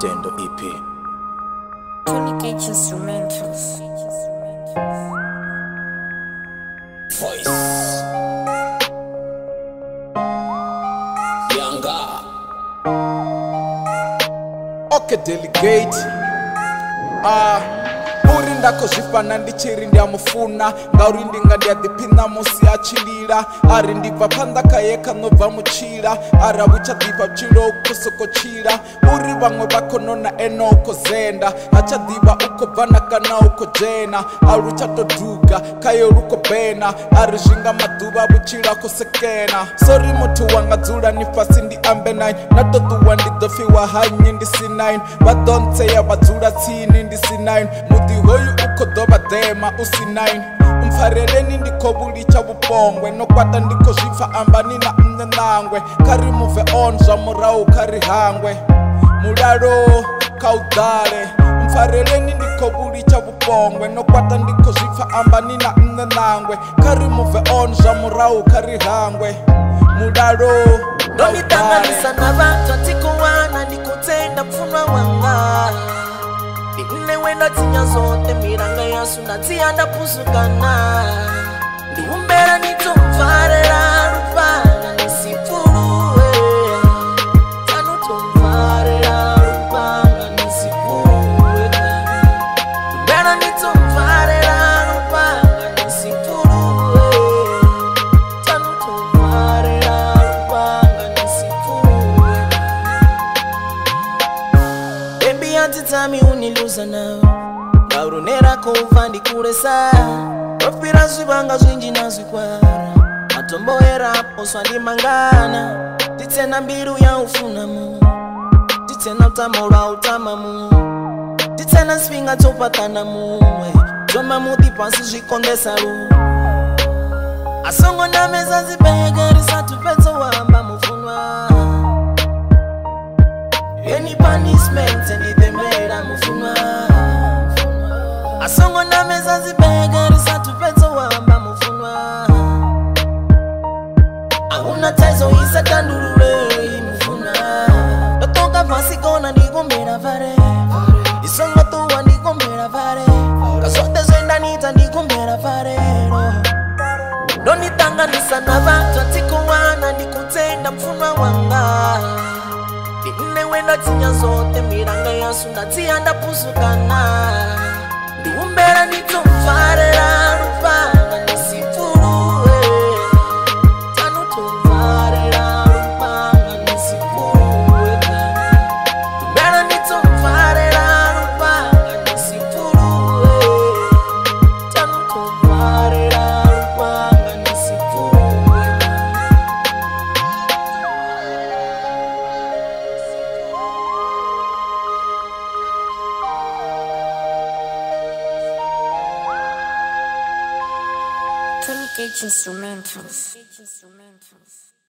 Tendo EP. Tony Cage Instrumentals. Voice. Yanga. Okay, delegate. Uri ndako zvifana ndichiri ndiamufuna ngauri ndinga ndiadhiphina musi achilila ari ndibva pandakaye kanobva muchila ara uchadhiva chilo ukosokochila uri vamwe vakonona eno ukozenda achadhiva ukobvana kana ukojena ari uchatodhuga kayo rukobena ari zvinga madhuva vuchila kosekena sori mutu wangadzula nifasi ndiambe 9 natodhuwa ndidhofiwa hanye ndisi 9 vadonseya vadzula tsini ndisi 9 muti hoyu ukodova dhema usi 9 umfareleni ndikovulicha vupongwe nokwata ndiko zvipfa ambani na mnenangwe kari move on zva murau kari hangwe mulalo kaudale umfareleni ndikovulicha vupongwe nokwata ndiko zvipfa ambani na mnenangwe kari move on zva murau kari hangwe mulalo ndonitanganisa na vantu atikuwana ndikutenda pfunwa wanga ndine wenda tsinya zote miranga yasu ndatsiya ndapusukana ndiumbera nitomfarela rupanga nisipfuluwe tanutomfarela rupanga nisipfuluwe umbera nitomfarela rupanga nisipfuluwe tanutomfarela rupanga nisipfuluwe baby antitami uniluza now ngaurunera kuva ndikulesa profira zvivanga zvinji nazvikwara matomboerapo swandimangana nditsena mbiru yaufunamu nditsena utamo lwautamamu nditsena svinga tsopatana mumwe dzoma muti pasi zvikondesa lu asongo nameza zibhege risatupetso wamba mufunwa any punishment ndithembera mufunwa asongo nameza zibhege risatupetso wamba mufunwa auna taizo isatandurure mufunwa ndotoka pasi kona ndikombera vare isongo tuwa ndikombera vare kazote zvendanita ndikombera varero ndonitanganisa na vantu atikuwana ndikutenda pfunwa wanga ndine wenda tsinya zote miranga yasu ndatsiya ndapusukana ndiumbera nitomfarela rupanga nisipfuluwe tanutomfarela rupanga nisipfuluwe umbera nitomfarela rupanga nisipfuluwe tanutomfarela rupanga nisipfuluwe Tony Cage Instrumentals.